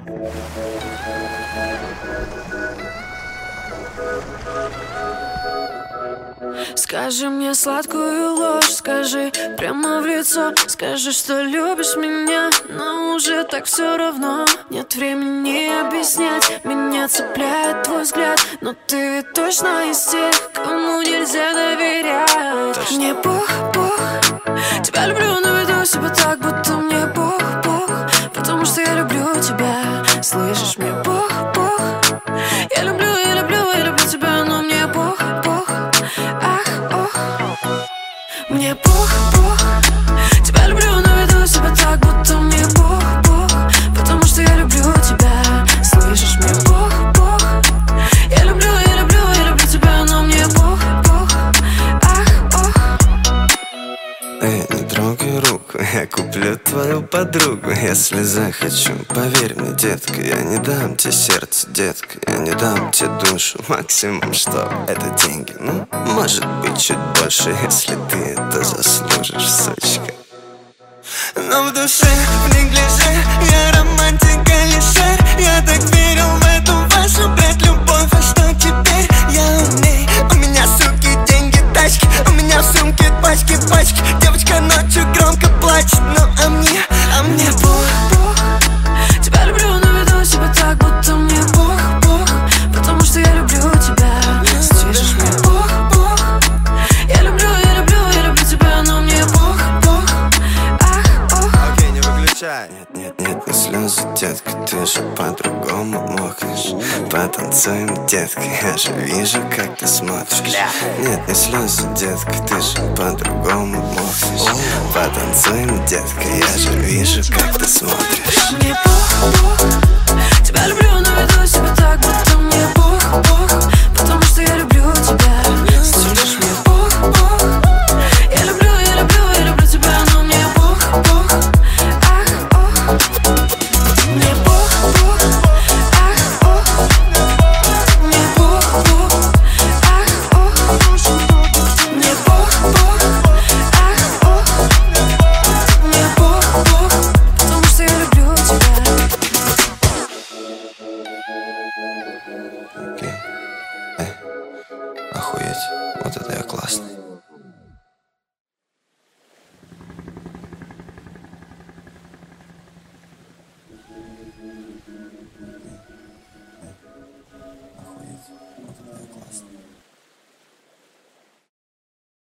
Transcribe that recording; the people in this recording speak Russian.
Скажи мне сладкую ложь, скажи прямо в лицо. Скажи, что любишь меня, но уже так все равно. Нет времени объяснять, меня цепляет твой взгляд. Но ты ведь точно из тех, кому нельзя доверять. Точно. Мне Бог, тебя люблю, но веду себя так, будто мне Бог, потому что я люблю тебя. Слышишь, мне Бог, я люблю тебя, но мне Бог, мне Бог, тебя люблю, но веду себя так, будто мне Бог, потому что я люблю тебя. Слышишь, мне Бог, я люблю тебя, но мне Бог, Эй, не трогай руку, я куплю твою подругу, если захочу. Поверь мне, детка, я не дам тебе сердце, детка, я не дам тебе душу. Максимум, что это деньги, ну, может быть, чуть больше, если ты это заслужишь, сучка. Но в душе, в неглиже, я романтик алишер. Я так верил в эту вашу, блядь, любовь, а что теперь? Я умней, у меня суки, деньги, тачки, у меня в сумке пачки. Девочка ночью громко плачет, ну а мне Бог, тебя люблю, но веду себя так, будто мне Бог, потому что я люблю тебя. Слышишь, мне Бог, я люблю тебя, но мне Бог, Окей, не выключай. Нет, не слезы, детка, ты же по-другому мокнешь. Потанцуем, детка, я же вижу, как ты смотришь. Нет, не слезы, детка, ты же по-другому мокнешь. Потанцуем, детка, я же вижу, как ты смотришь.